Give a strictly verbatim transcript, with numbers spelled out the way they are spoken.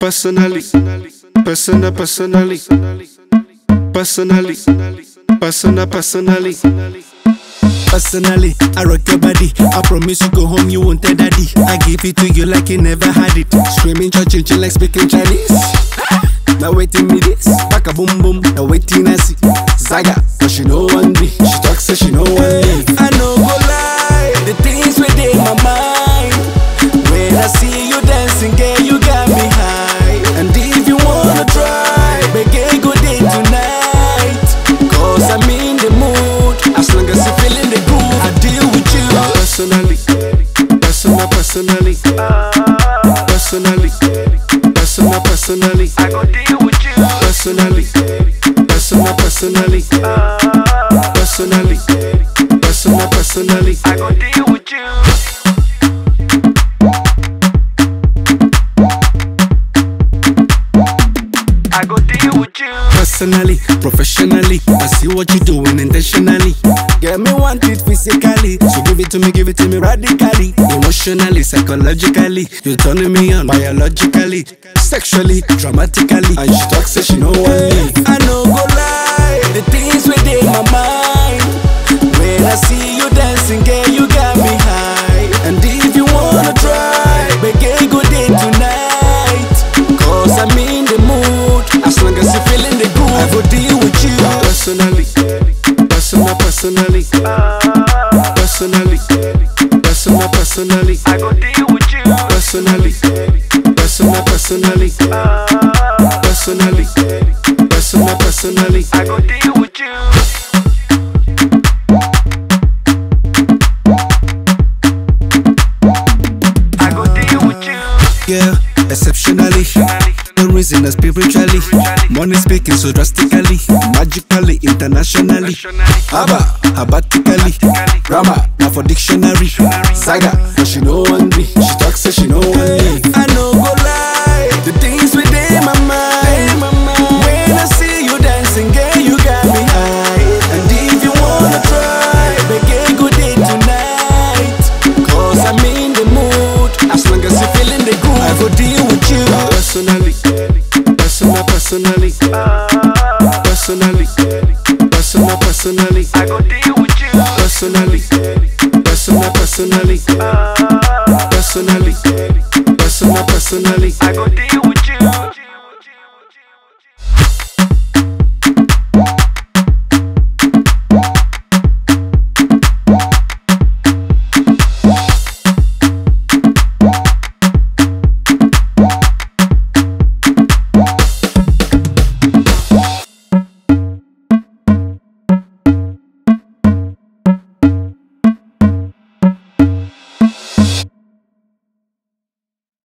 personally, personal, personally, personally, personal, personally. Personally, I rock your body. I promise you go home, you won't tell daddy. I give it to you like you never had it. Screaming, churching, like speaking Chinese. Now waiting me this, back a boom boom. Now waiting I see Zaga, cause she know one me. She talks so she know one me. I know go lie, the things within my mind. When I see you dancing, girl, you got me high. And if you wanna try, make a good day tonight. Cause I'm in the mood, as long as you're feeling the groove, I deal with you. Personally, personal, personally, personally, personal, personally, I go deal with you. personally, personal, personally, personally, personal, personally. I go deal with you. I go deal with you. Personally, professionally, I see what you're doing intentionally. Get me want it physically, so give it to me, give it to me radically. Emotionally, psychologically, you're turning me on biologically, sexually, dramatically. And she talks, say she know one me. I know go lie, the things within my mind. When I see you dancing, girl, you got me high. And if you wanna try, make a good day tonight. Cause I'm in the mood, as long as you're feeling the groove, I go deal with you. Personally, personal, personally, personally, personal, personally, I go deal with you. personally, personal, personally, personally, personal, personally. I go deal with you. I go deal with you. Yeah, exceptionally, the reason is spiritually. Money speaking so drastically, magically, internationally. Abba, abatically, grammar, now for dictionary. Saga, cause she know one me. She talks, say she know one me. I know go lie, the things within my mind. When I see you dancing, girl, you got me high. And if you wanna try, make a good day tonight. Cause I'm in the mood, as long as you're feeling the groove, I go deal with you. Personally, personal, personally, personally, personal, personally, I go deal with you. personally, personal, personally, personally, personal, personally. I go deal